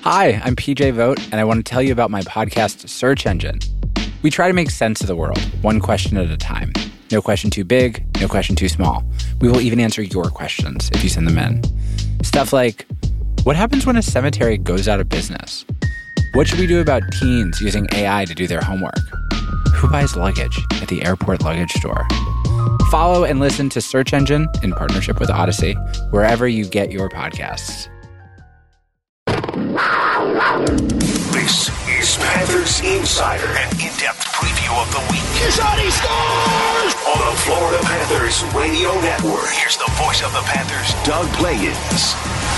Hi, I'm PJ Vogt, and I want to tell you about my podcast, Search Engine. We try to make sense of the world, one question at a time. No question too big, no question too small. We will even answer your questions if you send them in. Stuff like, what happens when a cemetery goes out of business? What should we do about teens using AI to do their homework? Who buys luggage at the airport luggage store? Follow and listen to Search Engine in partnership with Odyssey, wherever you get your podcasts. This is Panthers Insider, an in-depth preview of the week. He scores! On the Florida Panthers Radio Network. Here's the voice of the Panthers, Doug Plagens.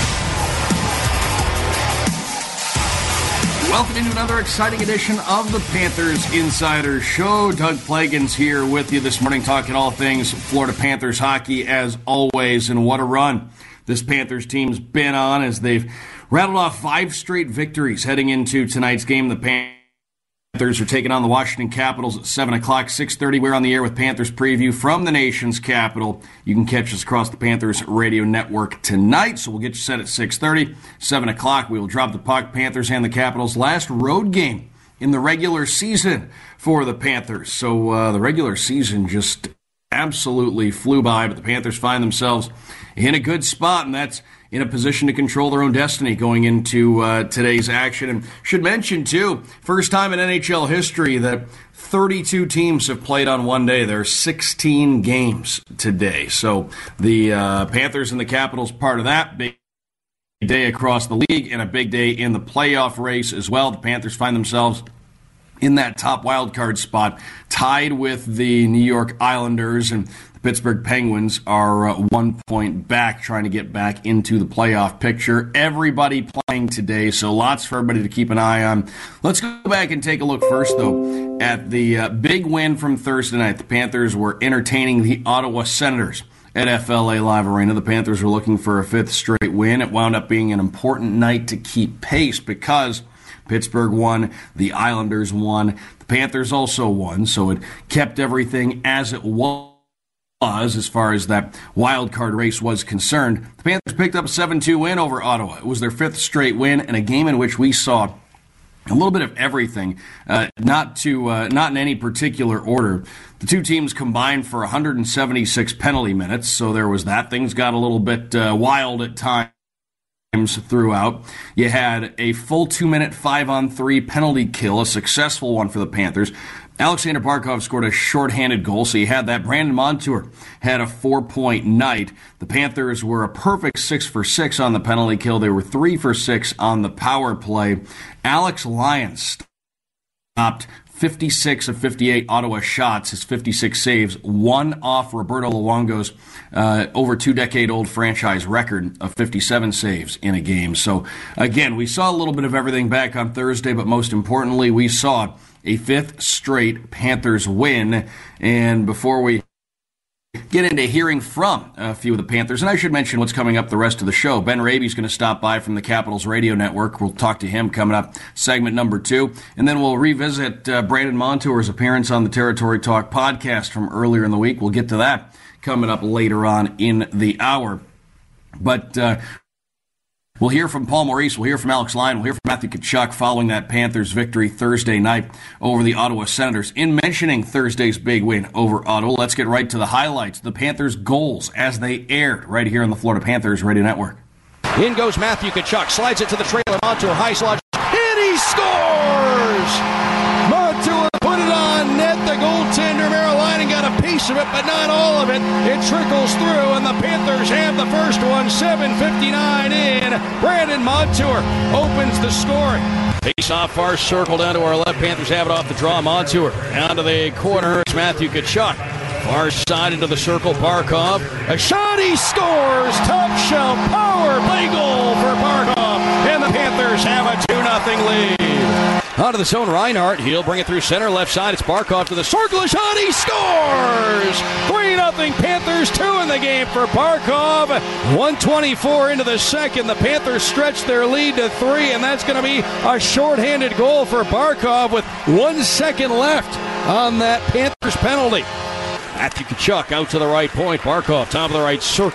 Welcome into another exciting edition of the Panthers Insider Show. Doug Plagens here with you this morning, talking all things Florida Panthers hockey as always. And what a run this Panthers team's been on as they've rattled off 5 straight victories heading into tonight's game. The Panthers are taking on the Washington Capitals at 7 o'clock, 6:30. We're on the air with Panthers Preview from the nation's capital. You can catch us across the Panthers Radio Network tonight, so we'll get you set at 6:30. 7 o'clock, we will drop the puck. Panthers and the Capitals' last road game in the regular season for the Panthers. So the regular season just absolutely flew by, but the Panthers find themselves in a good spot, and that's in a position to control their own destiny going into today's action. And should mention, too, first time in NHL history that 32 teams have played on one day. There are 16 games today. So the Panthers and the Capitals part of that. Big day across the league and a big day in the playoff race as well. The Panthers find themselves in that top wildcard spot, tied with the New York Islanders, and the Pittsburgh Penguins are 1 point back, trying to get back into the playoff picture. Everybody playing today, so lots for everybody to keep an eye on. Let's go back and take a look first, though, at the big win from Thursday night. The Panthers were entertaining the Ottawa Senators at FLA Live Arena. The Panthers were looking for a 5th straight win. It wound up being an important night to keep pace because Pittsburgh won, the Islanders won, the Panthers also won, so it kept everything as it was as far as that wild card race was concerned. The Panthers picked up a 7-2 win over Ottawa. It was their 5th straight win in a game in which we saw a little bit of everything, not in any particular order. The two teams combined for 176 penalty minutes, so there was that. Things got a little bit wild at times throughout. You had a full 2-minute 5-on-3 penalty kill, a successful one for the Panthers. Alexander Barkov scored a shorthanded goal, so you had that. Brandon Montour had a 4-point night. The Panthers were a perfect 6 for 6 on the penalty kill. They were 3 for 6 on the power play. Alex Lyons stopped 56 of 58 Ottawa shots, his 56 saves, one off Roberto Luongo's over 2-decade-old franchise record of 57 saves in a game. So, again, we saw a little bit of everything back on Thursday, but most importantly, we saw a 5th straight Panthers win. And before we get into hearing from a few of the Panthers, and I should mention what's coming up the rest of the show. Ben Raby's going to stop by from the Capitals Radio Network. We'll talk to him coming up, segment number 2. And then we'll revisit Brandon Montour's appearance on the Territory Talk podcast from earlier in the week. We'll get to that coming up later on in the hour. But we'll hear from Paul Maurice, we'll hear from Alex Lyon, we'll hear from Matthew Tkachuk following that Panthers victory Thursday night over the Ottawa Senators. In mentioning Thursday's big win over Ottawa, let's get right to the highlights. The Panthers' goals as they aired right here on the Florida Panthers Radio Network. In goes Matthew Tkachuk, slides it to the trailer, Montour, high slot, and he scores! Montour put it on net, the goaltender Marilainen got a piece of it, but not all of it. It trickles through, and the Panthers have the first one, 7:59 in. Brandon Montour opens the scoring. Face-off far circle down to our left. Panthers have it off the draw. Montour down to the corner. It's Matthew Tkachuk. Far side into the circle, Barkov. A shot, he scores! Top shelf power play goal for Barkov. And the Panthers have a 2-0 lead. Out of the zone, Reinhart. He'll bring it through center, left side. It's Barkov to the circle. A shot, he scores! 3-0 Panthers, 2 in the game for Barkov. 1:24 into the second. The Panthers stretch their lead to 3, and that's going to be a shorthanded goal for Barkov with 1 second left on that Panthers penalty. Matthew Tkachuk out to the right point. Barkov, top of the right circle.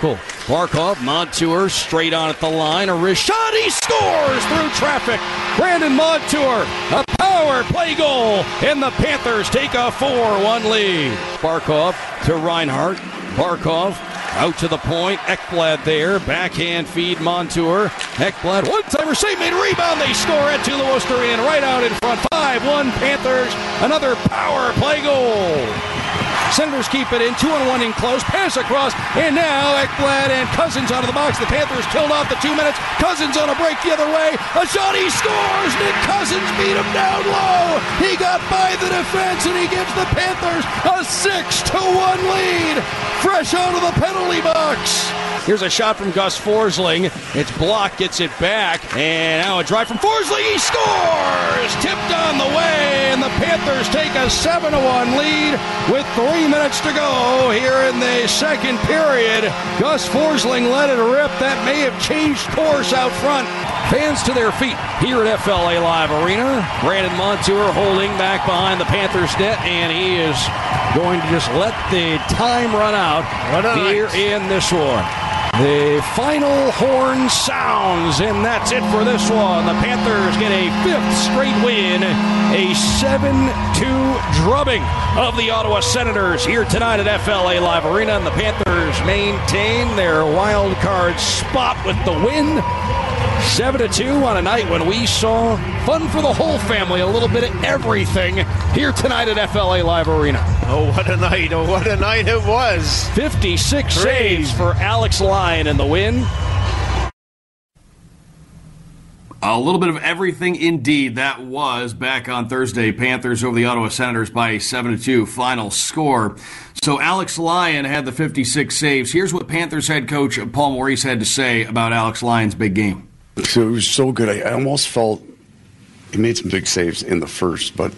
Barkov, Montour, straight on at the line. A wrist shot, he scores through traffic. Brandon Montour, a power play goal, and the Panthers take a 4-1 lead. Barkov to Reinhart. Barkov out to the point. Ekblad there. Backhand feed Montour. Ekblad, one-timer save, made a rebound. They score at Tula Wosterian right out in front. 5-1 Panthers. Another power play goal. Senators keep it in, 2-on-1 in close, pass across, and now Ekblad and Cousins out of the box. The Panthers killed off the 2 minutes. Cousins on a break the other way. A shot, he scores! Nick Cousins beat him down low. He got by the defense, and he gives the Panthers a 6-1 lead. Fresh out of the penalty box. Here's a shot from Gus Forsling. It's blocked, gets it back, and now a drive from Forsling. He scores! Tipped on the way, and the Panthers take a 7-1 lead with 3 minutes to go here in the second period. Gus Forsling let it rip. That may have changed course out front. Fans to their feet here at FLA Live Arena. Brandon Montour holding back behind the Panthers net, and he is going to just let the time run out here in this one. The final horn sounds, and that's it for this one. The Panthers get a 5th straight win, a 7-2 drubbing of the Ottawa Senators here tonight at FLA Live Arena, and the Panthers maintain their wild card spot with the win. 7-2 on a night when we saw fun for the whole family, a little bit of everything here tonight at FLA Live Arena. Oh, what a night. Oh, what a night it was. 56 saves for Alex Lyon in the win. A little bit of everything indeed. That was back on Thursday. Panthers over the Ottawa Senators by a 7-2 final score. So Alex Lyon had the 56 saves. Here's what Panthers head coach Paul Maurice had to say about Alex Lyon's big game. So it was so good. I almost felt he made some big saves in the first, but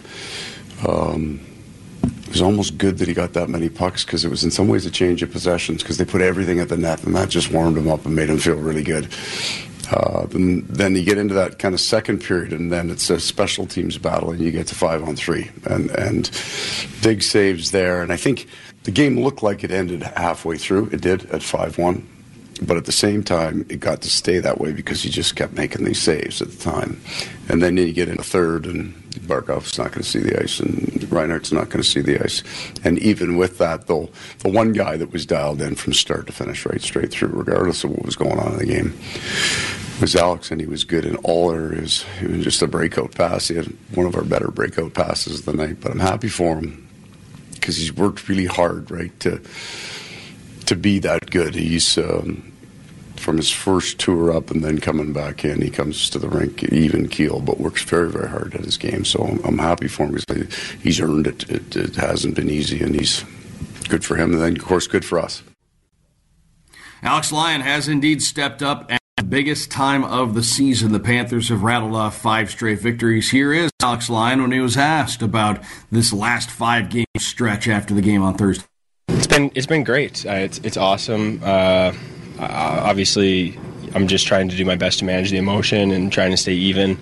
it was almost good that he got that many pucks because it was in some ways a change of possessions because they put everything at the net, and that just warmed him up and made him feel really good. Then you get into that kind of second period, and then it's a special teams battle, and you get to 5-on-3, and big saves there. And I think the game looked like it ended halfway through. It did at 5-1. But at the same time, it got to stay that way because he just kept making these saves at the time. And then you get in a third, and Barkov's not going to see the ice, and Reinhart's not going to see the ice. And even with that, though, the one guy that was dialed in from start to finish right straight through, regardless of what was going on in the game, was Alex, and he was good in all areas. He was just a breakout pass. He had one of our better breakout passes of the night. But I'm happy for him because he's worked really hard, right, to be that good. He's from his first tour up and then coming back in, he comes to the rink even keel, but works very, very hard at his game. So I'm happy for him because he's earned it. It hasn't been easy, and he's good for him, and then, of course, good for us. Alex Lyon has indeed stepped up at the biggest time of the season. The Panthers have rattled off 5 straight victories. Here is Alex Lyon when he was asked about this last 5-game stretch after the game on Thursday. It's been great. It's awesome. Obviously, I'm just trying to do my best to manage the emotion and trying to stay even.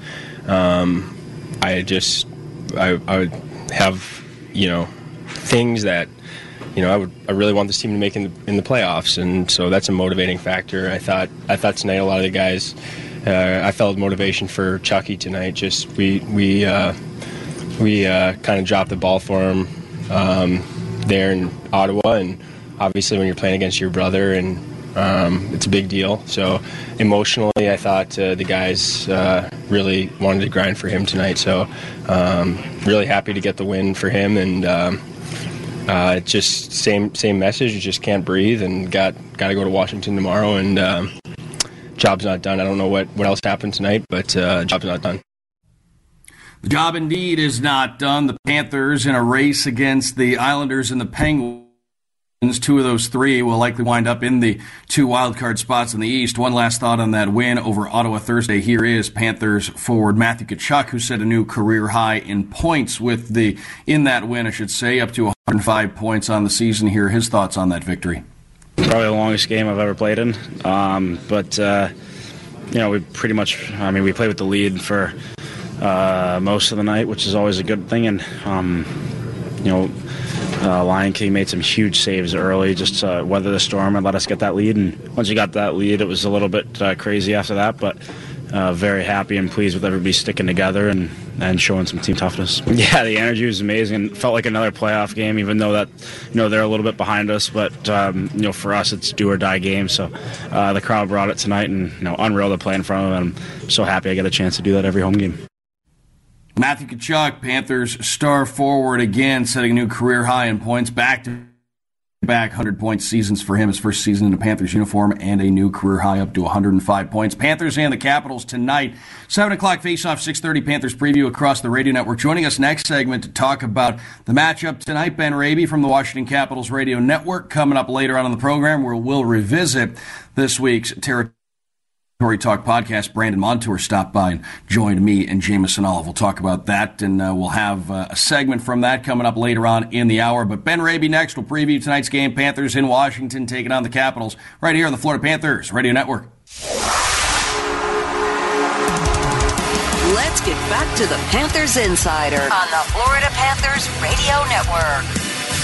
I would have things that I really want this team to make in the playoffs, and so that's a motivating factor. I thought tonight a lot of the guys. I felt motivation for Chucky tonight. Just we kind of dropped the ball for him. There in Ottawa, and obviously when you're playing against your brother, and it's a big deal. So emotionally, I thought the guys really wanted to grind for him tonight. So really happy to get the win for him, and just same message. You just can't breathe, and got to go to Washington tomorrow, and job's not done. I don't know what else happened tonight, but job's not done. The job indeed is not done. The Panthers in a race against the Islanders and the Penguins. 2 of those 3 will likely wind up in the 2 wildcard spots in the East. One last thought on that win over Ottawa Thursday. Here is Panthers forward Matthew Tkachuk, who set a new career high in points in that win, I should say, up to 105 points on the season. Here are his thoughts on that victory. Probably the longest game I've ever played in. But we pretty much, we played with the lead for most of the night, which is always a good thing. And, Lion King made some huge saves early just to weather the storm and let us get that lead. And once you got that lead, it was a little bit crazy after that, but very happy and pleased with everybody sticking together and showing some team toughness. Yeah, the energy was amazing. It felt like another playoff game, even though that they're a little bit behind us. But for us, it's do or die game. So the crowd brought it tonight, and unreal to play in front of them. I'm so happy I get a chance to do that every home game. Matthew Tkachuk, Panthers star forward again, setting a new career high in points. Back 100-point seasons for him, his first season in a Panthers uniform, and a new career high up to 105 points. Panthers and the Capitals tonight. 7 o'clock face-off, 6:30 Panthers preview across the radio network. Joining us next segment to talk about the matchup tonight, Ben Raby from the Washington Capitals radio network. Coming up later on in the program, where we'll revisit this week's Territory Talk podcast. Brandon Montour stopped by and joined me and Jameson Olive. We'll talk about that, and we'll have a segment from that coming up later on in the hour. But Ben Raby next will preview tonight's game. Panthers in Washington taking on the Capitals right here on the Florida Panthers Radio Network. Let's get back to the Panthers Insider on the Florida Panthers Radio Network.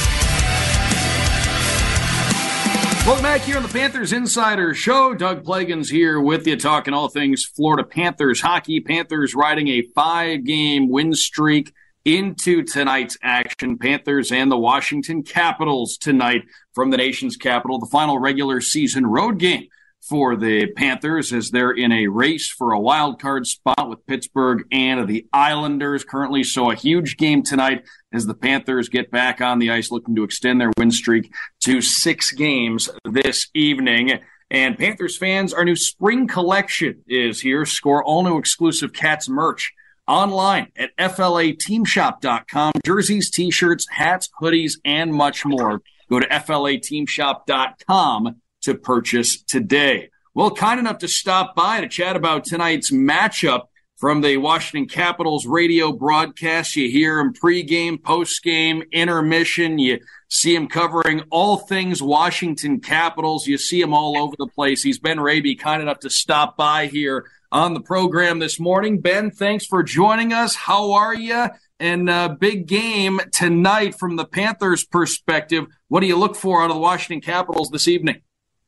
Welcome back here on the Panthers Insider Show. Doug Plagens here with you, talking all things Florida Panthers hockey. Panthers riding a 5-game win streak into tonight's action. Panthers and the Washington Capitals tonight from the nation's capital. The final regular season road game for the Panthers as they're in a race for a wild card spot with Pittsburgh and the Islanders currently. So a huge game tonight as the Panthers get back on the ice, looking to extend their win streak to 6 games this evening. And Panthers fans, our new spring collection is here. Score all new exclusive Cats merch online at FLAteamshop.com. Jerseys, t-shirts, hats, hoodies, and much more. Go to FLAteamshop.com to purchase today. Well, kind enough to stop by to chat about tonight's matchup from the Washington Capitals radio broadcast. You hear him pregame, postgame, intermission. You see him covering all things Washington Capitals. You see him all over the place. He's Ben Raby, kind enough to stop by here on the program this morning. Ben, thanks for joining us. How are you? And big game tonight from the Panthers' perspective. What do you look for out of the Washington Capitals this evening?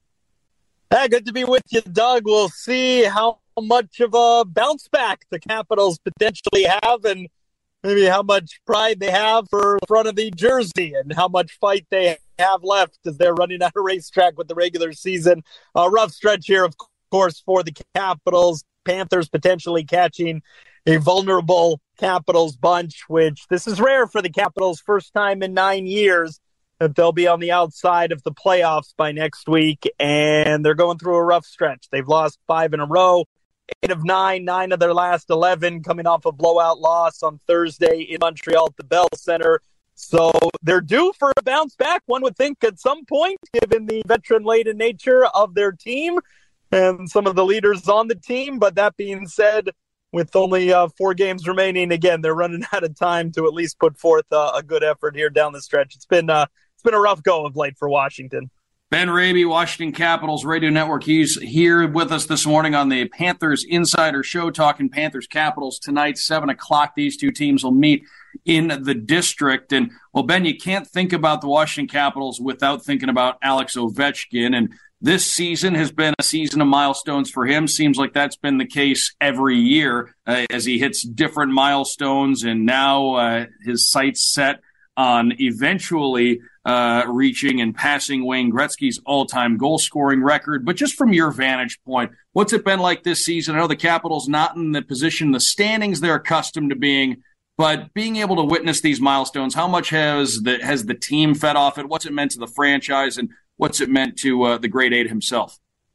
Hey, good to be with you, Doug. We'll see how much of a bounce back the Capitals potentially have, and maybe how much pride they have for the front of the jersey and how much fight they have left as they're running out of racetrack with the regular season. A rough stretch here, of course, for the Capitals. Panthers potentially catching a vulnerable Capitals bunch, which this is rare for the Capitals. First time in 9 years that they'll be on the outside of the playoffs by next week, and they're going through a rough stretch. They've lost 5 in a row, 8 of 9, 9 of their last 11, coming off a blowout loss on Thursday in Montreal at the Bell Center. So they're due for a bounce back, one would think, at some point, given the veteran-laden nature of their team and some of the leaders on the team. But that being said, with only 4 games remaining, again, they're running out of time to at least put forth a good effort here down the stretch. It's been a rough go of late for Washington. Ben Raby, Washington Capitals Radio Network. He's here with us this morning on the Panthers Insider Show, talking Panthers Capitals tonight, 7 o'clock. These two teams will meet in the district. And, well, Ben, you can't think about the Washington Capitals without thinking about Alex Ovechkin. And this season has been a season of milestones for him. Seems like that's been the case every year as he hits different milestones. And now his sights set on eventually reaching and passing Wayne Gretzky's all-time goal-scoring record. But just from your vantage point, what's it been like this season? I know the Capitals not in the position, the standings they're accustomed to being, but being able to witness these milestones, how much has the team fed off it? What's it meant to the franchise, and what's it meant to the Great Eight himself?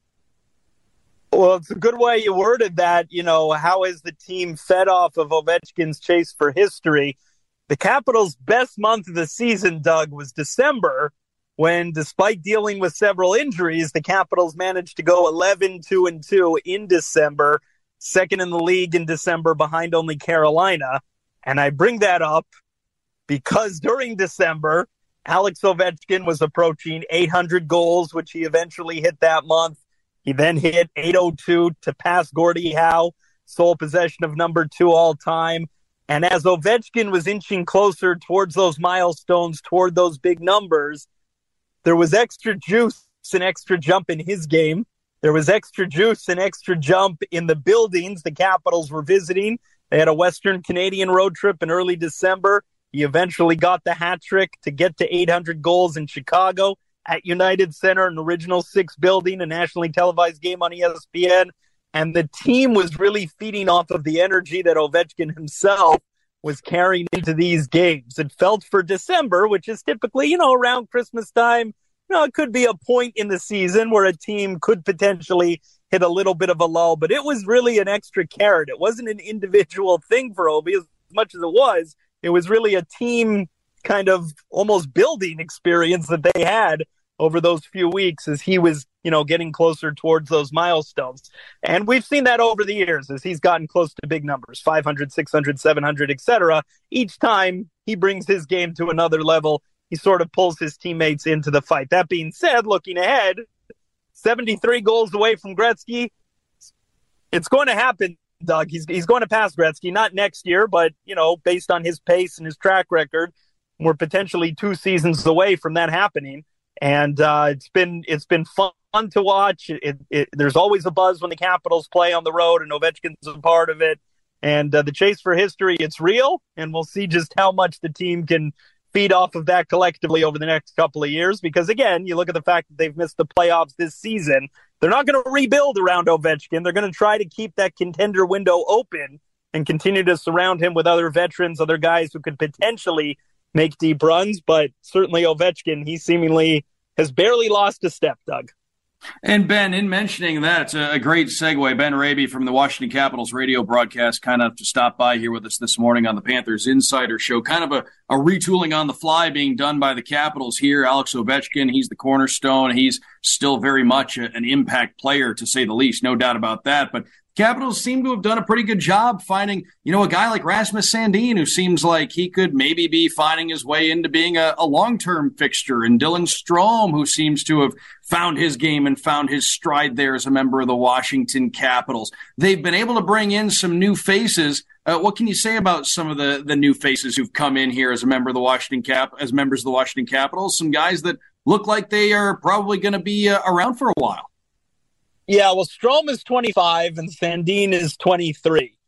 Well, it's a good way you worded that. You know, how has the team fed off of Ovechkin's chase for history? The Capitals' best month of the season, Doug, was December, when, despite dealing with several injuries, the Capitals managed to go 11-2-2 in December, second in the league in December behind only Carolina. And I bring that up because during December, Alex Ovechkin was approaching 800 goals, which he eventually hit that month. He then hit 802 to pass Gordie Howe, sole possession of number 2 all time. And as Ovechkin was inching closer towards those milestones, toward those big numbers, there was extra juice and extra jump in his game. There was extra juice and extra jump in the buildings the Capitals were visiting. They had a Western Canadian road trip in early December. He eventually got the hat trick to get to 800 goals in Chicago at United Center, an Original Six building, a nationally televised game on ESPN. And the team was really feeding off of the energy that Ovechkin himself was carrying into these games. It felt for December, which is typically, around Christmas time, it could be a point in the season where a team could potentially hit a little bit of a lull, but it was really an extra carrot. It wasn't an individual thing for Ovi as much as it was. It was really a team kind of almost building experience that they had over those few weeks as he was, getting closer towards those milestones. And we've seen that over the years as he's gotten close to big numbers, 500, 600, 700, etc. Each time he brings his game to another level, he sort of pulls his teammates into the fight. That being said, looking ahead, 73 goals away from Gretzky. It's going to happen, Doug. He's going to pass Gretzky, not next year, but, based on his pace and his track record, we're potentially 2 seasons away from that happening. And it's been fun to watch. There's always a buzz when the Capitals play on the road, and Ovechkin's a part of it. And the chase for history, it's real, and we'll see just how much the team can feed off of that collectively over the next couple of years. Because, again, you look at the fact that they've missed the playoffs this season. They're not going to rebuild around Ovechkin. They're going to try to keep that contender window open and continue to surround him with other veterans, other guys who could potentially make deep runs. But certainly Ovechkin, he seemingly has barely lost a step, Doug. And Ben, in mentioning that, it's a great segue. Ben Raby from the Washington Capitals radio broadcast kind of to stop by here with us this morning on the Panthers Insider Show. Kind of a retooling on the fly being done by the Capitals here. Alex Ovechkin, he's the cornerstone. He's still very much an impact player, to say the least. No doubt about that. But Capitals seem to have done a pretty good job finding, a guy like Rasmus Sandin, who seems like he could maybe be finding his way into being a long-term fixture, and Dylan Strome, who seems to have found his game and found his stride there as a member of the Washington Capitals. They've been able to bring in some new faces. What can you say about some of the new faces who've come in here as a member of the as members of the Washington Capitals? Some guys that look like they are probably going to be around for a while. Yeah, well, Strome is 25 and Sandin is 23.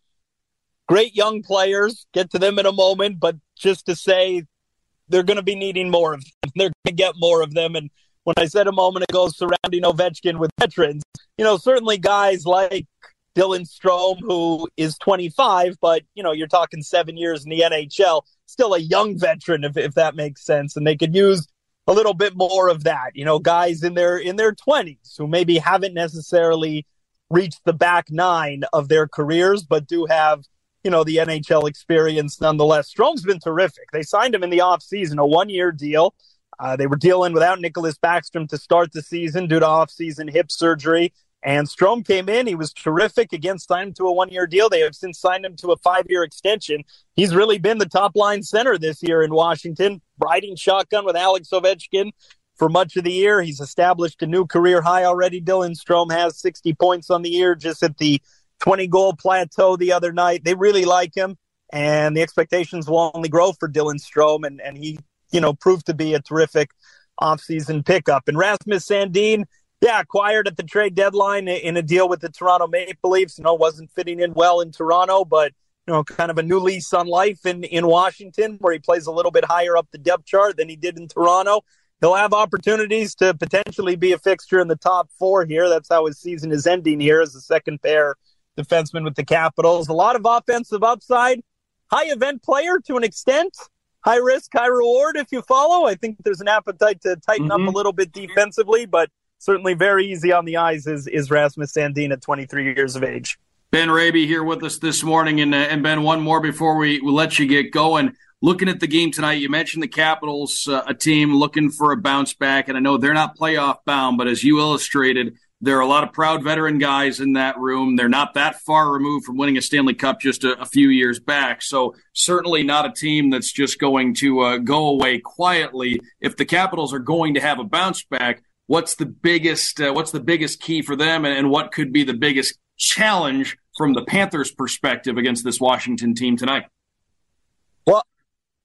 Great young players. Get to them in a moment, but just to say they're going to be needing more of them. They're going to get more of them. And when I said a moment ago surrounding Ovechkin with veterans, certainly guys like Dylan Strome, who is 25, but, you're talking 7 years in the NHL, still a young veteran, if that makes sense. And they could use a little bit more of that, guys in their 20s who maybe haven't necessarily reached the back nine of their careers, but do have, the NHL experience nonetheless. Strome's been terrific. They signed him in the offseason, a 1-year deal. They were dealing without Nicholas Backstrom to start the season due to offseason hip surgery. And Strome came in. He was terrific. Again, signed him to a 1-year deal. They have since signed him to a 5-year extension. He's really been the top-line center this year in Washington, riding shotgun with Alex Ovechkin for much of the year. He's established a new career high already. Dylan Strome has 60 points on the year, just at the 20-goal plateau the other night. They really like him, and the expectations will only grow for Dylan Strome, and he, proved to be a terrific offseason pickup. And Rasmus Sandin, acquired at the trade deadline in a deal with the Toronto Maple Leafs. Wasn't fitting in well in Toronto, but, kind of a new lease on life in Washington, where he plays a little bit higher up the depth chart than he did in Toronto. He'll have opportunities to potentially be a fixture in the top 4 here. That's how his season is ending here as the second pair defenseman with the Capitals. A lot of offensive upside. High event player to an extent. High risk, high reward if you follow. I think there's an appetite to tighten up a little bit defensively, but certainly very easy on the eyes is Rasmus Sandin at 23 years of age. Ben Raby here with us this morning. And Ben, one more before we let you get going. Looking at the game tonight, you mentioned the Capitals, a team looking for a bounce back. And I know they're not playoff bound, but as you illustrated, there are a lot of proud veteran guys in that room. They're not that far removed from winning a Stanley Cup just a few years back. So certainly not a team that's just going to go away quietly. If the Capitals are going to have a bounce back, what's the biggest key for them, and what could be the biggest challenge from the Panthers' perspective against this Washington team tonight?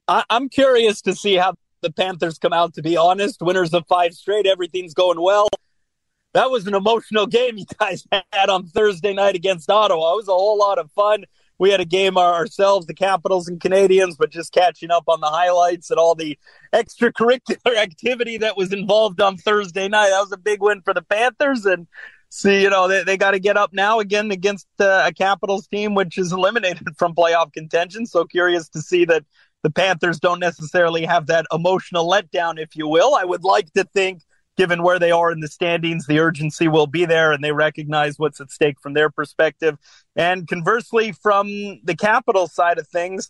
I'm curious to see how the Panthers come out, to be honest. Winners of 5 straight, everything's going well. That was an emotional game you guys had on Thursday night against Ottawa. It was a whole lot of fun. We had a game ourselves, the Capitals and Canadians, but just catching up on the highlights and all the extracurricular activity that was involved on Thursday night. That was a big win for the Panthers. And see, they got to get up now again against a Capitals team, which is eliminated from playoff contention. So curious to see that the Panthers don't necessarily have that emotional letdown, if you will. I would like to think, given where they are in the standings, the urgency will be there and they recognize what's at stake from their perspective. And conversely, from the Capitals side of things,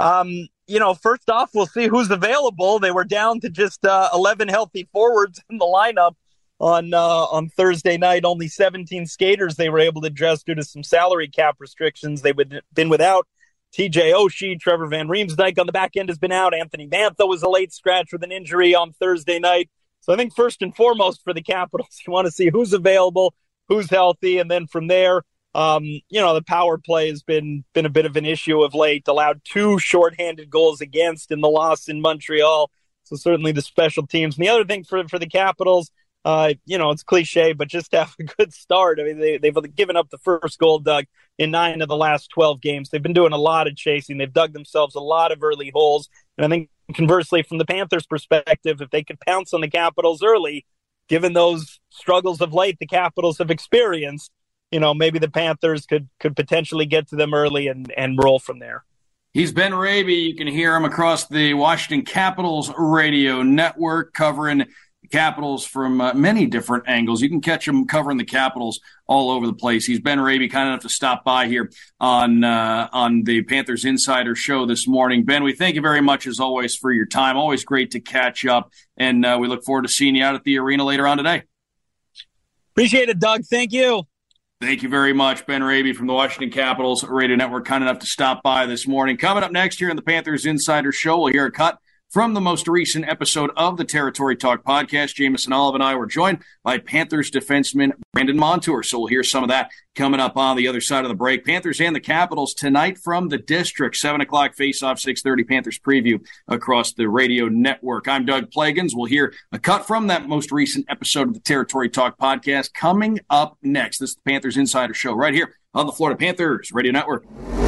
first off, we'll see who's available. They were down to just 11 healthy forwards in the lineup on Thursday night. Only 17 skaters they were able to dress due to some salary cap restrictions. They would been without TJ Oshie. Trevor Van Riemsdyk on the back end has been out. Anthony Mantha was a late scratch with an injury on Thursday night. So I think first and foremost for the Capitals, you want to see who's available, who's healthy, and then from there, the power play has been a bit of an issue of late. Allowed 2 shorthanded goals against in the loss in Montreal. So certainly the special teams. And the other thing for the Capitals, it's cliche, but just have a good start. I mean, they've given up the first goal, Doug, in 9 of the last 12 games. They've been doing a lot of chasing. They've dug themselves a lot of early holes. And I think conversely, from the Panthers' perspective, if they could pounce on the Capitals early, given those struggles of late the Capitals have experienced, maybe the Panthers could potentially get to them early and roll from there. He's Ben Raby. You can hear him across the Washington Capitals radio network covering the Capitals from many different angles. You can catch him covering the Capitals all over the place. He's Ben Raby, kind enough to stop by here on the Panthers Insider Show this morning. Ben, we thank you very much, as always, for your time. Always great to catch up, and we look forward to seeing you out at the arena later on today. Appreciate it, Doug. Thank you. Thank you very much, Ben Raby from the Washington Capitals Radio Network, kind enough to stop by this morning. Coming up next here in the Panthers Insider Show, we'll hear a cut from the most recent episode of the Territory Talk podcast. Jamison Olive and I were joined by Panthers defenseman Brandon Montour. So we'll hear some of that coming up on the other side of the break. Panthers and the Capitals tonight from the District. 7 o'clock face-off, 6:30 Panthers preview across the radio network. I'm Doug Plagans. We'll hear a cut from that most recent episode of the Territory Talk podcast coming up next. This is the Panthers Insider Show right here on the Florida Panthers Radio Network.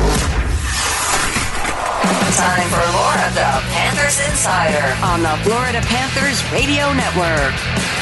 Time for more of the Panthers Insider on the Florida Panthers Radio Network.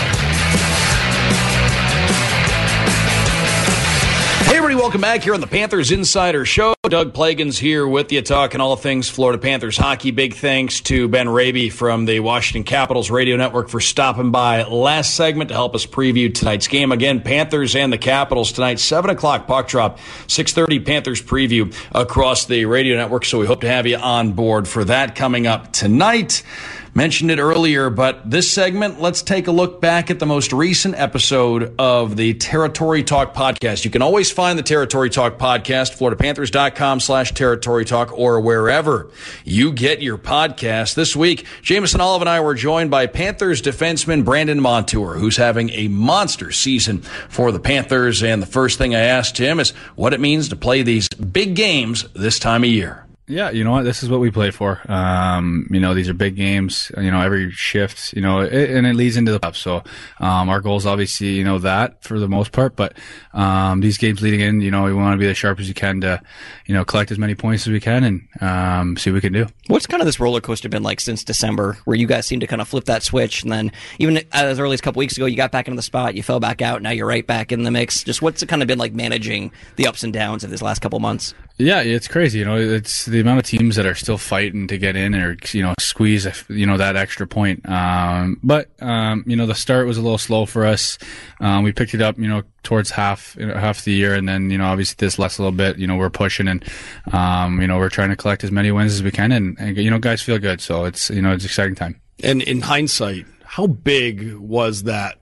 Hey, everybody, welcome back here on the Panthers Insider Show. Doug Plagans here with you, talking all things Florida Panthers hockey. Big thanks to Ben Raby from the Washington Capitals Radio Network for stopping by last segment to help us preview tonight's game. Again, Panthers and the Capitals tonight, 7 o'clock puck drop, 6:30 Panthers preview across the radio network. So we hope to have you on board for that coming up tonight. Mentioned it earlier, but this segment, let's take a look back at the most recent episode of the Territory Talk podcast. You can always find the Territory Talk podcast, floridapanthers.com/Territory Talk, or wherever you get your podcast. This week, Jamison Olive and I were joined by Panthers defenseman Brandon Montour, who's having a monster season for the Panthers. And the first thing I asked him is what it means to play these big games this time of year. Yeah, you know what? This is what we play for. These are big games, every shift, and it leads into the playoffs. So, our goal is obviously, that for the most part, but, these games leading in, we want to be as sharp as you can to, collect as many points as we can and, see what we can do. What's kind of this roller coaster been like since December, where you guys seem to kind of flip that switch, and then even as early as a couple weeks ago, you got back into the spot, you fell back out, now you're right back in the mix. Just what's it kind of been like managing the ups and downs of this last couple months? Yeah, it's crazy. It's the amount of teams that are still fighting to get in or, squeeze, that extra point. But the start was a little slow for us. We picked it up, towards half the year. And then, obviously this last little bit, we're pushing and, we're trying to collect as many wins as we can and guys feel good. So it's, it's an exciting time. And in hindsight, how big was that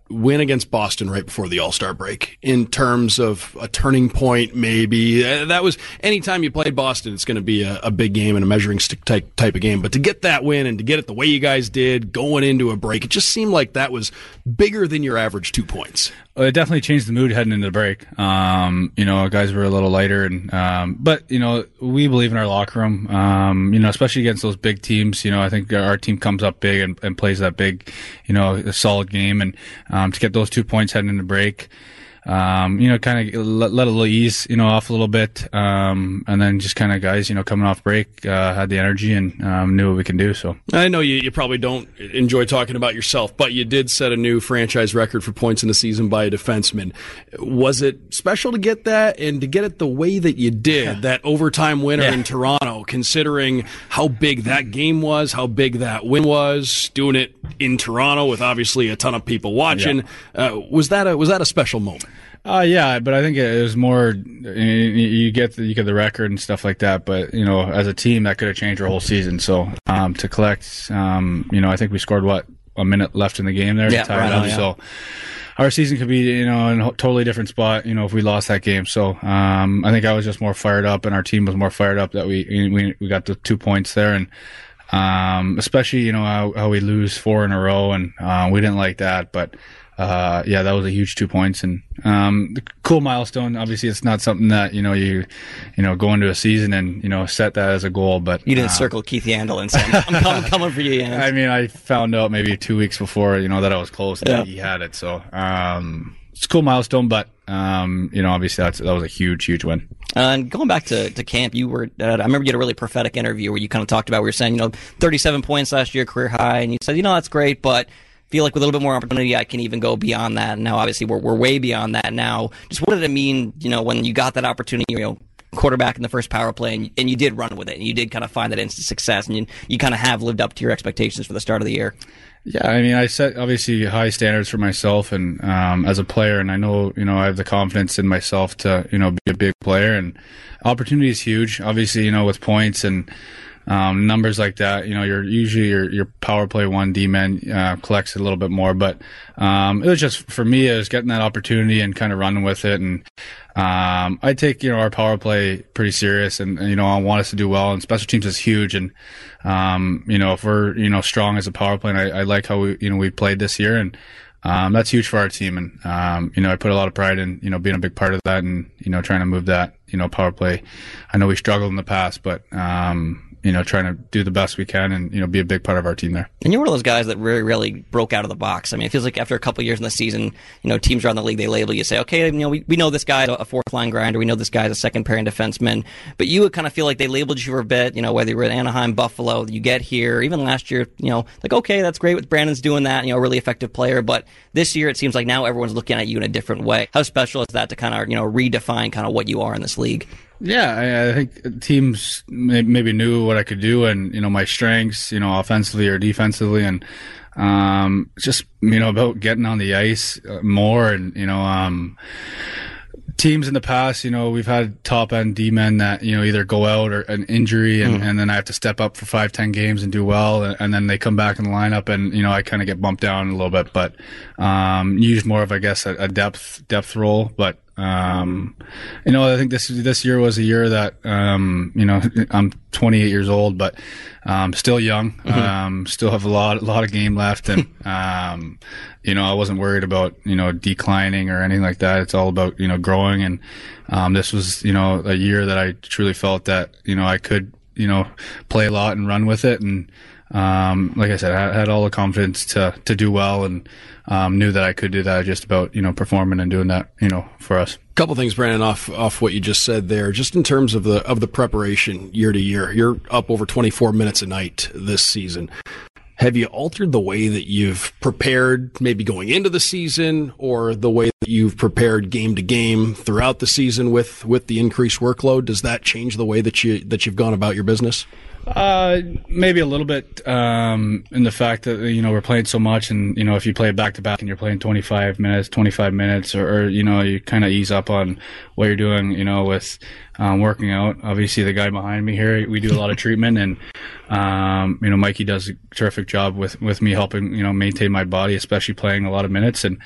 win against Boston right before the All-Star break in terms of a turning point, maybe. That was, anytime you played Boston, it's going to be a big game and a measuring stick type of game. But to get that win and to get it the way you guys did going into a break, it just seemed like that was bigger than your average 2 points. It definitely changed the mood heading into the break. Guys were a little lighter, but we believe in our locker room. Especially against those big teams. I think our team comes up big and plays that big, a solid game, and to get those 2 points heading into break. Kind of let a little ease, off a little bit. And then just kind of guys, coming off break, had the energy and knew what we can do. So I know you probably don't enjoy talking about yourself, but you did set a new franchise record for points in the season by a defenseman. Was it special to get that and to get it the way that you did, that overtime winner in Toronto, considering how big that game was, how big that win was, doing it in Toronto with obviously a ton of people watching? Was that a special moment? But I think it was more, you get the record and stuff like that, but, as a team, that could have changed our whole season. So, to collect, I think we scored, a minute left in the game there to tie it up. So, our season could be, in a totally different spot, if we lost that game. So, I think I was just more fired up and our team was more fired up that we got the 2 points there. And, especially, how we lose 4 in a row and, we didn't like that, but, that was a huge 2 points and the cool milestone. Obviously, it's not something that you go into a season and set that as a goal. But you didn't circle Keith Yandel and say, "I'm coming for you." Jens. I mean, I found out maybe 2 weeks before that I was close that he had it. So it's a cool milestone, but obviously that was a huge win. And going back to camp, you were I remember you had a really prophetic interview where you kind of talked about, we were saying 37 points last year, career high, and you said that's great, but feel like with a little bit more opportunity, I can even go beyond that. And now, obviously, we're way beyond that now. Just what did it mean, when you got that opportunity, quarterback in the first power play, and you did run with it, and you did kind of find that instant success, and you kind of have lived up to your expectations for the start of the year? Yeah, I mean, I set obviously high standards for myself, and as a player, and I know, I have the confidence in myself to, be a big player, and opportunity is huge. Obviously, with points and numbers like that, you're usually your power play 1 D-man collects a little bit more, but it was just, for me, it was getting that opportunity and kind of running with it. And I take our power play pretty serious, and I want us to do well, and special teams is huge. And if we're strong as a power play, and I like how we played this year, and that's huge for our team. And I put a lot of pride in being a big part of that, and trying to move that power play. I know we struggled in the past, but trying to do the best we can and, be a big part of our team there. And you're one of those guys that really broke out of the box. I mean, it feels like after a couple of years in the season, teams around the league, they label you, say, okay, we know this guy's a fourth line grinder. We know this guy's a second pairing defenseman. But you would kind of feel like they labeled you for a bit, whether you were in Anaheim, Buffalo, you get here, even last year, like, okay, that's great what Brandon's doing that, a really effective player. But this year, it seems like now everyone's looking at you in a different way. How special is that to kind of, redefine kind of what you are in this league? Yeah, I think teams maybe knew what I could do and, my strengths, offensively or defensively. And just, about getting on the ice more. And, teams in the past, we've had top-end D-men that, either go out or an injury and then I have to step up for 5-10 games and do well. And then they come back in the lineup and, I kind of get bumped down a little bit. But use more of, I guess, a depth role. But I think this year was a year that, I'm 28 years old, but, still young, still have a lot of game left. And, I wasn't worried about, declining or anything like that. It's all about, growing. And, this was, a year that I truly felt that, I could, play a lot and run with it. And, like I said, I had all the confidence to do well and, knew that I could do that, just about, performing and doing that, for us. A couple things, Brandon, off what you just said there, just in terms of the preparation year to year. You're up over 24 minutes a night this season. Have you altered the way that you've prepared, maybe going into the season, or the way that you've prepared game to game throughout the season with the increased workload? Does that change the way that you've gone about your business? Maybe a little bit in the fact that, we're playing so much, and, if you play back to back and you're playing 25 minutes, or you kind of ease up on what you're doing, with working out. Obviously, the guy behind me here, we do a lot of treatment, and, Mikey does a terrific job with me helping, maintain my body, especially playing a lot of minutes. And,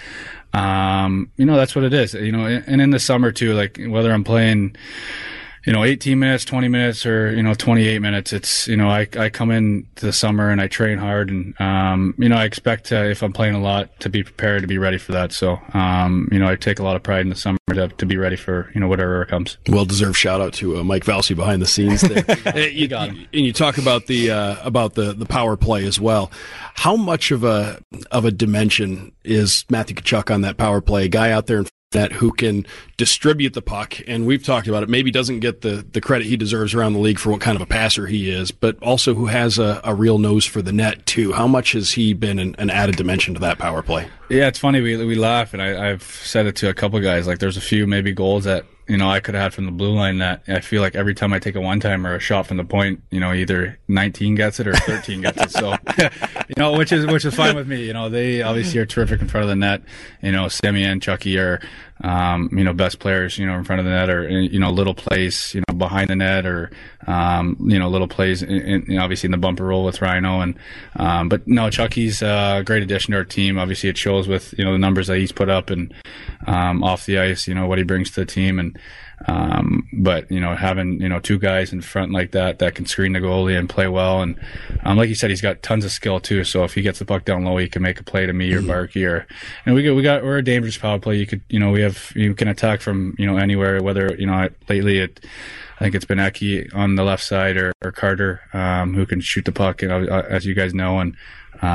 that's what it is, and in the summer too, like whether I'm playing, 18 minutes, 20 minutes, or, 28 minutes. It's, I come in to the summer and I train hard, and, I expect if I'm playing a lot to be prepared to be ready for that. So, I take a lot of pride in the summer to be ready for, whatever comes. Well-deserved shout out to Mike Valsey behind the scenes there. You got him. And you talk about the power play as well. How much of a dimension is Matthew Tkachuk on that power play? A guy out there in that who can distribute the puck, and we've talked about it, maybe doesn't get the credit he deserves around the league for what kind of a passer he is, but also who has a real nose for the net too. How much has he been an added dimension to that power play? Yeah, it's funny, we laugh, and I've said it to a couple guys, like there's a few maybe goals that I could have had from the blue line that I feel like every time I take a one-time or a shot from the point, either 19 gets it or 13 gets it. So, which is fine with me. They obviously are terrific in front of the net. Sammy and Chucky are, best players, in front of the net, or, little plays, behind the net, or, little plays obviously in the bumper roll with Rhino. And, but no, Chucky's a great addition to our team. Obviously it shows with, the numbers that he's put up and, off the ice, what he brings to the team. And, but having two guys in front like that can screen the goalie and play well, and like you said, he's got tons of skill too. So if he gets the puck down low, he can make a play to me or Barkey, or we're a dangerous power play. You can attack from anywhere. Whether lately I think it's been Eki on the left side, or Carter who can shoot the puck, as you guys know. And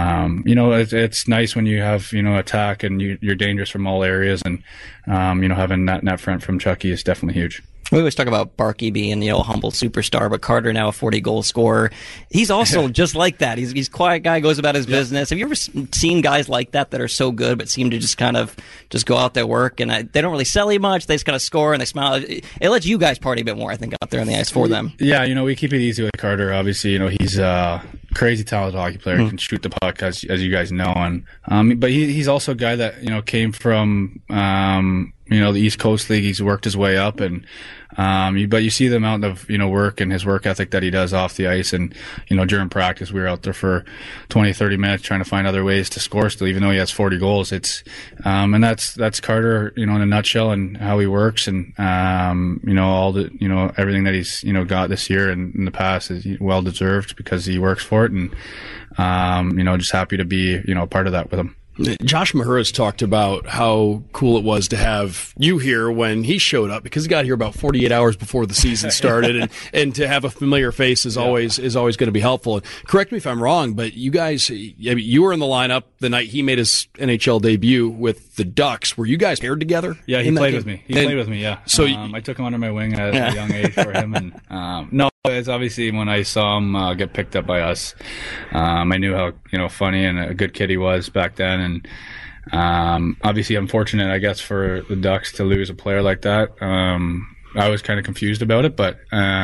it's nice when you have attack and you're dangerous from all areas, and having that net front from Chucky is definitely huge. We always talk about Barkey being, a humble superstar, but Carter now a 40-goal scorer. He's also just like that. He's a quiet guy, goes about his business. Have you ever seen guys like that are so good but seem to just kind of just go out there, work, and they don't really sell you much? They just kind of score and they smile. It lets you guys party a bit more, I think, out there on the ice for them. Yeah, we keep it easy with Carter. Obviously, he's a crazy talented hockey player. He can shoot the puck, as you guys know. And but he's also a guy that came from the East Coast League. He's worked his way up, and but you see the amount of work and his work ethic that he does off the ice. And during practice we were out there for 20-30 minutes trying to find other ways to score still, even though he has 40 goals. It's and that's Carter in a nutshell, and how he works, and all the everything that he's got this year and in the past is well deserved because he works for it. And just happy to be a part of that with him. Josh Mahura's talked about how cool it was to have you here when he showed up, because he got here about 48 hours before the season started, and to have a familiar face is always going to be helpful. And correct me if I'm wrong, but you guys, you were in the lineup the night he made his NHL debut with the Ducks. Were you guys paired together? Yeah, he played with me. Yeah. So I took him under my wing at a young age for him, and no. It's obviously when I saw him get picked up by us, I knew how funny and a good kid he was back then, and obviously unfortunate, I guess, for the Ducks to lose a player like that. I was kind of confused about it, but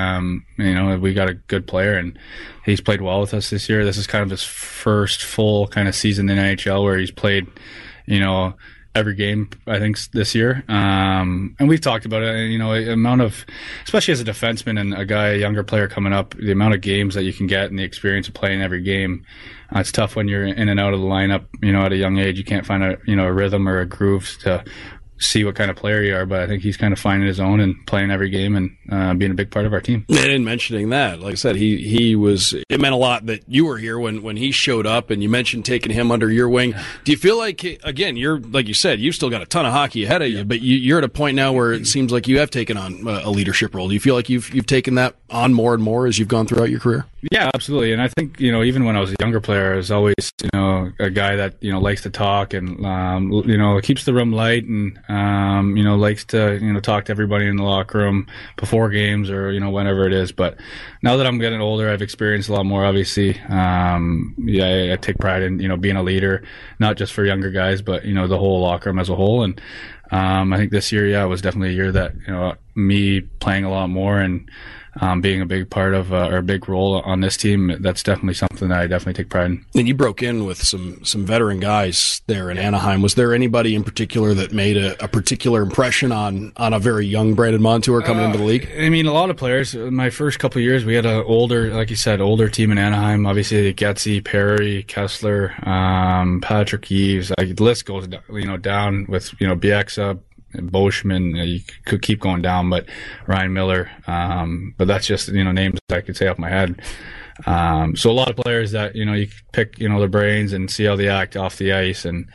we got a good player, and he's played well with us this year. This is kind of his first full kind of season in the NHL where he's played, every game, I think, this year. And we've talked about it, amount of, especially as a defenseman and a younger player coming up, the amount of games that you can get and the experience of playing every game. It's tough when you're in and out of the lineup, at a young age. You can't find a rhythm or a groove to see what kind of player you are, but I think he's kind of finding his own and playing every game and being a big part of our team. And mentioning that, like I said, it meant a lot that you were here when he showed up, and you mentioned taking him under your wing. Do you feel like, again, you're, like you said, you've still got a ton of hockey ahead of you, but you're at a point now where it seems like you have taken on a leadership role. Do you feel like you've taken that on more and more as you've gone throughout your career? Yeah, absolutely. And I think, even when I was a younger player, I was always, a guy that, likes to talk and, keeps the room light and, likes to, talk to everybody in the locker room before games or, whenever it is. But now that I'm getting older, I've experienced a lot more, obviously. I take pride in, being a leader, not just for younger guys, but, the whole locker room as a whole. And, I think this year, was definitely a year that, me playing a lot more and, being a big part of or a big role on this team, that's definitely something that I definitely take pride in. And you broke in with some veteran guys there in Anaheim. Was there anybody in particular that made a particular impression on a very young Brandon Montour coming into the league? I mean, a lot of players. My first couple of years, we had an older, like you said, older team in Anaheim. Obviously, Getzy, Perry, Kessler, Patrick Eves. The list goes down with Bieksa, Boschman. You could keep going down, but Ryan Miller. But that's just names that I could say off my head. So a lot of players that you pick their brains and see how they act off the ice, and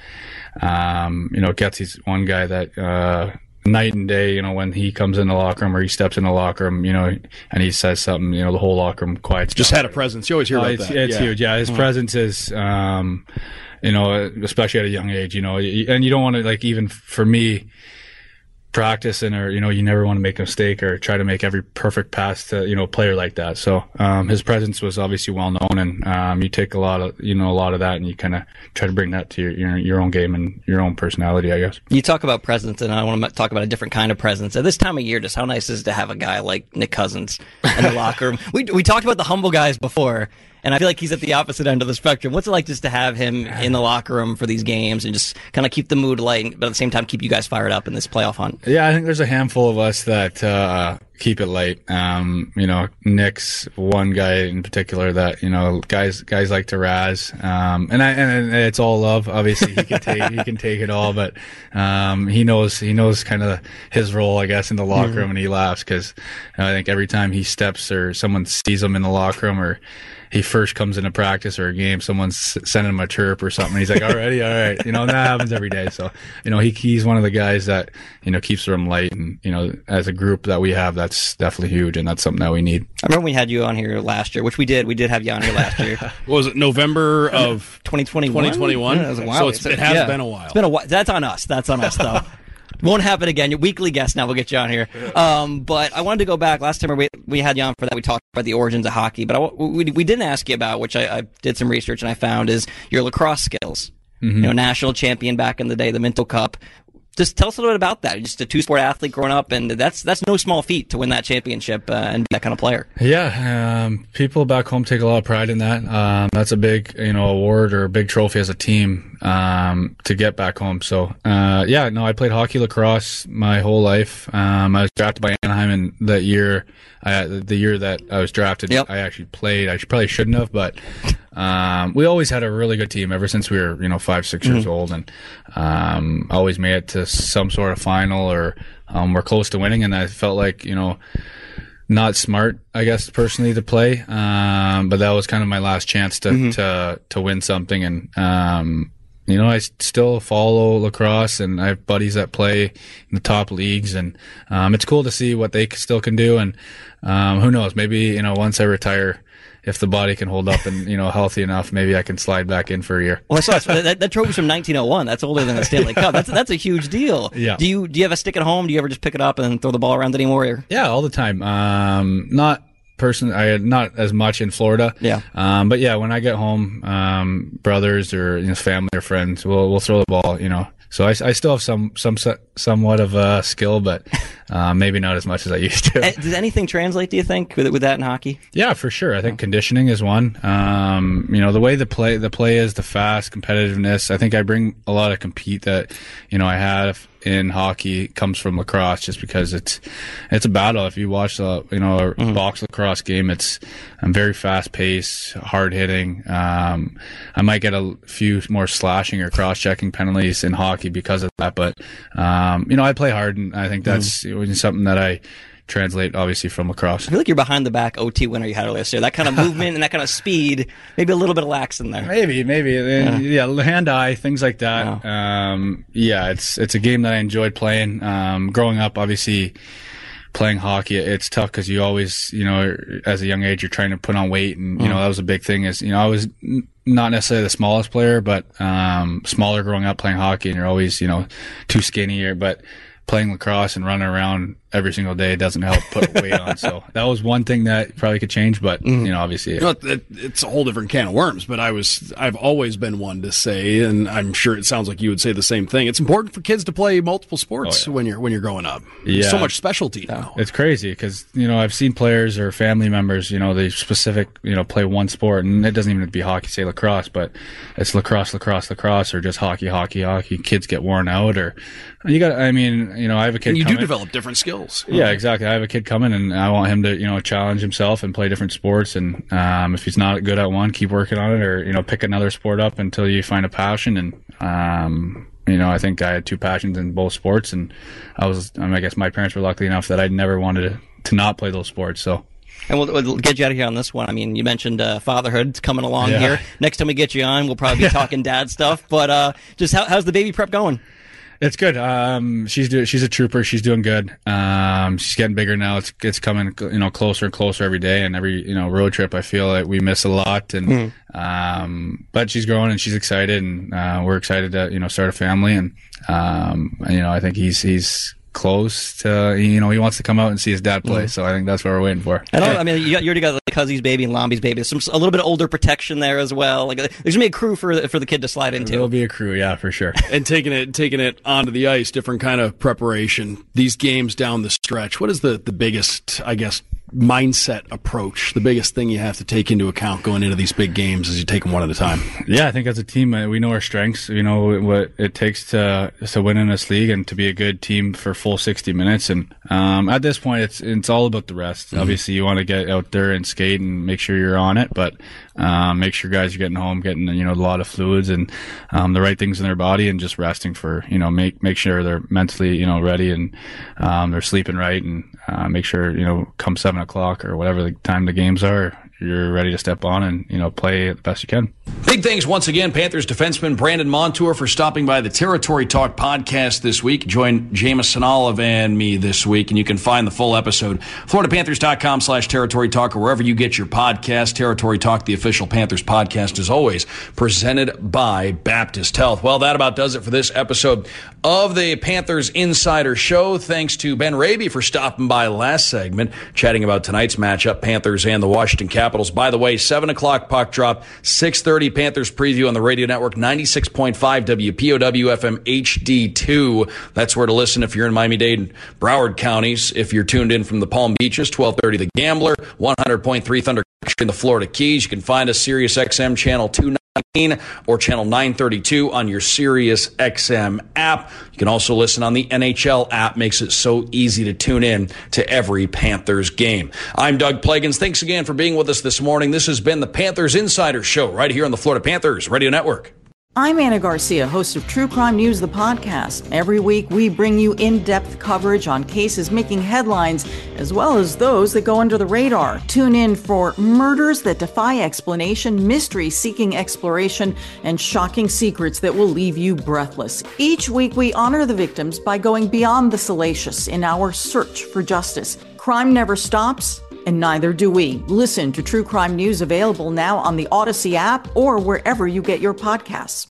Getzy's one guy that night and day, when he comes in the locker room or he steps in the locker room, and he says something, the whole locker room quiets. Just had a presence. You always hear about that. It's huge. Yeah, his presence is, especially at a young age, and you don't want to, even for me, practicing or you never want to make a mistake or try to make every perfect pass to a player like that. So his presence was obviously well known, and you take a lot of that, and you kind of try to bring that to your own game and your own personality, I guess. You talk about presence, and I want to talk about a different kind of presence. At this time of year, just how nice is it to have a guy like Nick Cousins in the locker room? We talked about the humble guys before, and I feel like he's at the opposite end of the spectrum. What's it like just to have him in the locker room for these games and just kind of keep the mood light, but at the same time keep you guys fired up in this playoff hunt? Yeah, I think there's a handful of us that keep it light. Nick's one guy in particular that guys like to razz, and it's all love. Obviously, he can take it all, but he knows kind of his role, I guess, in the locker room, and he laughs because I think every time he steps or someone sees him in the locker room or he first comes into practice or a game, someone's sending him a chirp or something. He's like, already, all right. And that happens every day. So, he's one of the guys that, keeps the room light. And, as a group that we have, that's definitely huge. And that's something that we need. I remember we had you on here last year, which we did. We did have you on here last year. What was it, November of 2021? 2021? Yeah, it was a while. So it has been a while. It's been a while. That's on us, though. Won't happen again. Your weekly guest now. We'll get you on here. But I wanted to go back. Last time we had you on for that, we talked about the origins of hockey. But we didn't ask you about, which I did some research and I found, is your lacrosse skills. Mm-hmm. National champion back in the day, the Minto Cup. Just tell us a little bit about that. You're just a two-sport athlete growing up, and that's no small feat to win that championship and be that kind of player. Yeah, people back home take a lot of pride in that. That's a big, award or a big trophy as a team to get back home. So, I played hockey lacrosse my whole life. I was drafted by Anaheim in that year. The year that I was drafted, yep. I actually played. I probably shouldn't have, but we always had a really good team ever since we were, 5-6 years old, and always made it to some sort of final or we're close to winning. And I felt like, not smart, I guess, personally to play, but that was kind of my last chance to win something. And I still follow lacrosse, and I have buddies that play in the top leagues, and it's cool to see what they still can do. And who knows, maybe once I retire, if the body can hold up and healthy enough, maybe I can slide back in for a year. Well, I saw that trophy's from 1901. That's older than the Stanley Cup. That's a huge deal. Yeah. Do you have a stick at home? Do you ever just pick it up and throw the ball around anymore? Or? Yeah, all the time. Not as much in Florida. Yeah. But yeah, when I get home, brothers or family or friends, we'll throw the ball. So I still have somewhat of a skill, but maybe not as much as I used to. Does anything translate, do you think, with that in hockey? Yeah, for sure. I think conditioning is one. The way the play is, the fast competitiveness. I think I bring a lot of compete that I have in hockey comes from lacrosse, just because it's a battle. If you watch a box lacrosse game, it's very fast paced, hard hitting. I might get a few more slashing or cross checking penalties in hockey because of that, but I play hard, and I think that's something that I translate obviously from lacrosse. I feel like you're behind the back OT winner you had earlier this year. That kind of movement and that kind of speed, maybe a little bit of lax in there. Maybe. Hand-eye, things like that. Yeah. It's a game that I enjoyed playing. Growing up, obviously, playing hockey, it's tough because you always, as a young age, you're trying to put on weight, and that was a big thing. Is I was not necessarily the smallest player, but smaller growing up playing hockey, and you're always too skinny. But playing lacrosse and running around every single day doesn't help put weight on. So that was one thing that probably could change, but obviously it's a whole different can of worms. But I've always been one to say, and I'm sure it sounds like you would say the same thing. It's important for kids to play multiple sports when you're growing up. Yeah. There's so much specialty now. It's crazy because I've seen players or family members, they specific play one sport, and it doesn't even have to be hockey, say lacrosse, but it's lacrosse, or just hockey. Kids get worn out, or I have a kid. And you coming. do develop different skills. Yeah, exactly. I have a kid coming, and I want him to challenge himself and play different sports. And if he's not good at one, keep working on it, or pick another sport up until you find a passion. And I think I had two passions in both sports, and I guess my parents were lucky enough that I never wanted to not play those sports. So. And we'll get you out of here on this one. I mean, you mentioned fatherhood's coming along here. Next time we get you on, we'll probably be talking dad stuff. But just how's the baby prep going? It's good. She's a trooper. She's doing good. She's getting bigger now. It's coming closer and closer every day. And every road trip, I feel like we miss a lot. And but she's growing and she's excited, and we're excited to start a family. And I think he's close to, he wants to come out and see his dad play. So I think that's what we're waiting for. You already got Cuzzy's baby and Lombi's baby. There's a little bit of older protection there as well. Like there's gonna be a crew for the kid to slide into. There'll be a crew, yeah, for sure. And taking it onto the ice, different kind of preparation. These games down the stretch. What is the biggest, I guess, mindset approach, the biggest thing you have to take into account going into these big games as you take them one at a time? Yeah, I think as a team, we know our strengths. We know what it takes to win in this league and to be a good team for full 60 minutes. And at this point, it's all about the rest. Obviously, you want to get out there and skate and make sure you're on it, but make sure guys are getting home, getting a lot of fluids and the right things in their body, and just resting for make sure they're mentally ready, and they're sleeping right, and make sure come 7 o'clock or whatever the time the games are, you're ready to step on and play the best you can. Big thanks once again, Panthers defenseman Brandon Montour, for stopping by the Territory Talk podcast this week. Join Jamison Olive and me this week, and you can find the full episode FloridaPanthers.com/Territory Talk, or wherever you get your podcast. Territory Talk, the official Panthers podcast, is always presented by Baptist Health. Well, that about does it for this episode of the Panthers Insider Show. Thanks to Ben Raby for stopping by last segment, chatting about tonight's matchup, Panthers and the Washington Capitals. By the way, 7 o'clock puck drop, 6:30 Panthers preview on the radio network, 96.5 WPOW FM HD2. That's where to listen if you're in Miami-Dade and Broward counties. If you're tuned in from the Palm Beaches, 1230 The Gambler, 100.3 Thunder in the Florida Keys. You can find us Sirius XM channel 219 or channel 932 on your Sirius XM app. You can also listen on the NHL app. Makes it so easy to tune in to every Panthers game. I'm Doug Plagans. Thanks again for being with us this morning. This has been the Panthers Insider Show right here on the Florida Panthers Radio Network. I'm Anna Garcia, host of True Crime News, the podcast. Every week, we bring you in-depth coverage on cases making headlines, as well as those that go under the radar. Tune in for murders that defy explanation, mysteries seeking exploration, and shocking secrets that will leave you breathless. Each week, we honor the victims by going beyond the salacious in our search for justice. Crime never stops, and neither do we. Listen to True Crime News, available now on the Odyssey app or wherever you get your podcasts.